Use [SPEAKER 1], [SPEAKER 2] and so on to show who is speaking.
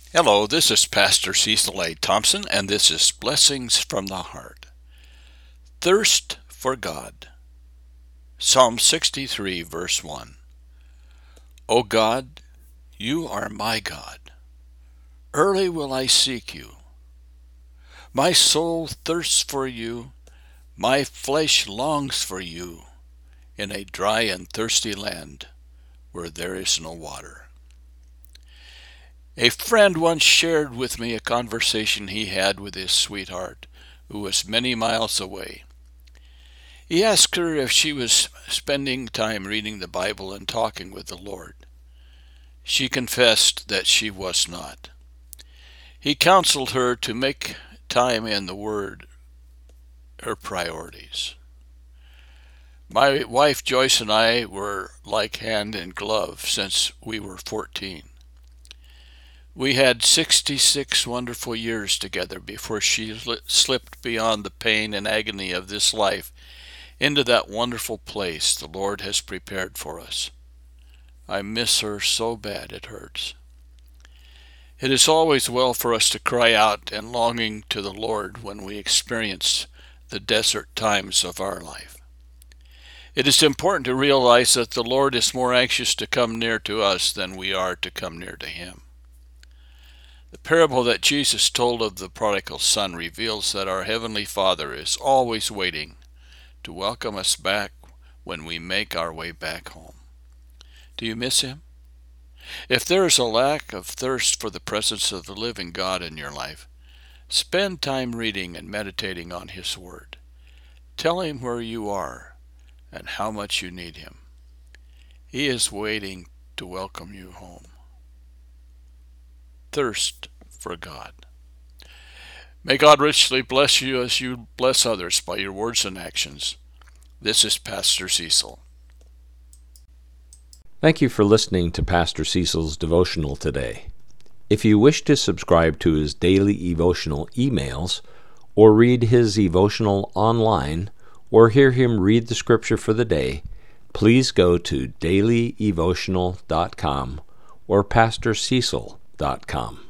[SPEAKER 1] Hello, this is Pastor Cecil A. Thompson, and this is Blessings from the Heart. Thirst for God. Psalm 63, verse 1. O God, you are my God. Early will I seek you. My soul thirsts for you. My flesh longs for you in a dry and thirsty land where there is no water. A friend once shared with me a conversation he had with his sweetheart, who was many miles away. He asked her if she was spending time reading the Bible and talking with the Lord. She confessed that she was not. He counseled her to make time in the Word her priorities. My wife Joyce and I were like hand in glove since we were 14. We had 66 wonderful years together before she slipped beyond the pain and agony of this life into that wonderful place the Lord has prepared for us. I miss her so bad it hurts. It is always well for us to cry out and longing to the Lord when we experience the desert times of our life. It is important to realize that the Lord is more anxious to come near to us than we are to come near to Him. The parable that Jesus told of the prodigal son reveals that our Heavenly Father is always waiting to welcome us back when we make our way back home. Do you miss Him? If there is a lack of thirst for the presence of the living God in your life, spend time reading and meditating on His Word. Tell Him where you are and how much you need Him. He is waiting to welcome you home. Thirst for God. May God richly bless you as you bless others by your words and actions. This is Pastor Cecil.
[SPEAKER 2] Thank you for listening to Pastor Cecil's devotional today. If you wish to subscribe to his daily devotional emails, or read his devotional online, or hear him read the scripture for the day, please go to dailydevotional.com or pastorcecil.com.